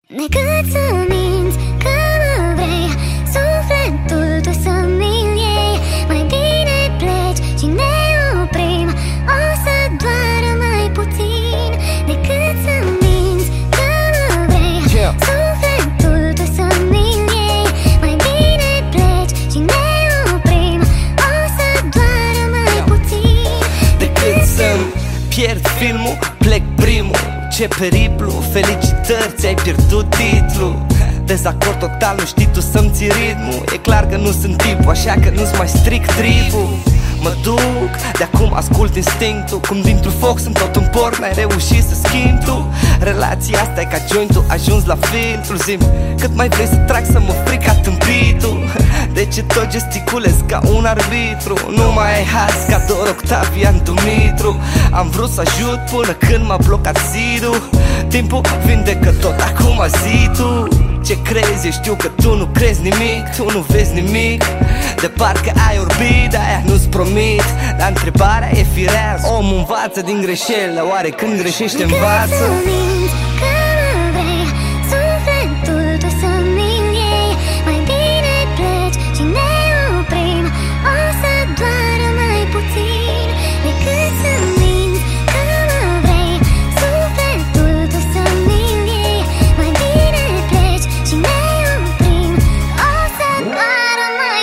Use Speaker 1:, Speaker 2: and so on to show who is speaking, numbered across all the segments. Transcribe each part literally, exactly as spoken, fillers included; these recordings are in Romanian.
Speaker 1: Decât să minți că mă vrei, sufletul tu să-mi-l iei. Mai bine pleci și ne oprim, o să doară mai puțin. Decât să minți că mă vrei, yeah. Sufletul tu să-mi-l iei. Mai bine pleci și ne oprim, o să doară mai yeah. puțin.
Speaker 2: Decât să-mi pierd filmul, plec primul. Ce periplu, felicitări, ți-ai pierdut titlul. Dezacord total, nu știi tu să-mi ții ritmul. E clar că nu sunt tipul, așa că nu-ți mai stric tripul. Mă duc, de acum ascult instinctul. Cum dintr-un foc sunt tot un porc, n-ai reușit să schimbi tu. Relația asta e ca jointul, ajuns la filtru. Zi-mi, cât mai vrei să trag să mă fric ca tâmpitul? De ce tot gesticulez ca un arbitru? Nu mai ai haz ca Dor Octavian Dumitru. Am vrut să ajut până când m-a blocat zidul. Timpul vindecă tot, acum zi tu. Ce crezi? Eu știu că tu nu crezi nimic, tu nu vezi nimic. De parcă ai orbit, aia nu-ți promit. Dar întrebarea e firească, omul învață din greșeli, oare când greșește învață?
Speaker 1: Decât să minți că mă vrei, sufletul tu să-mi-l iei. Mai bine pleci și ne oprim, o să doară mai puțin. Decât să minți că mă vrei, sufletul tu să-mi-l iei. Mai bine pleci și ne oprim, o să doară mai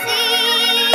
Speaker 1: puțin.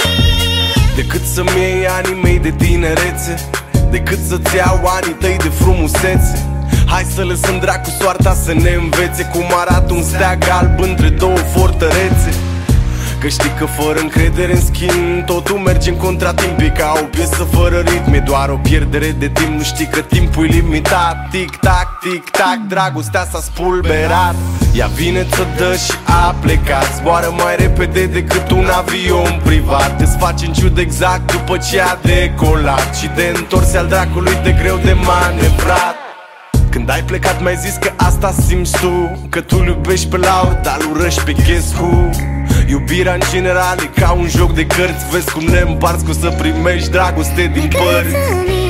Speaker 3: Decât să-mi iei anii mei de tinerețe, decât să-ți iau anii tăi de frumusețe. Hai să lăsăm dracu soarta să ne învețe cum arată un steag alb între două fortărețe. Că știi că fără încredere în schimb totul merge în contratimp. E ca o piesă fără ritm, e doar o pierdere de timp. Nu știi că timpul e limitat. Tic-tac, tic-tac, dragostea s-a spulberat. Ea vine, ți-o dă și a plecat. Zboară mai repede decât un avion privat. Îți face în ciudă exact după ce a decolat. Și de întors al dracului de greu de manevrat. Când ai plecat mi-ai zis că asta simți tu, că tu-l iubești pe Laur, dar îl urăști pe Guess Who. Iubirea în general e ca un joc de cărți. Vezi cum ne împarți, că o să primești dragoste din părți.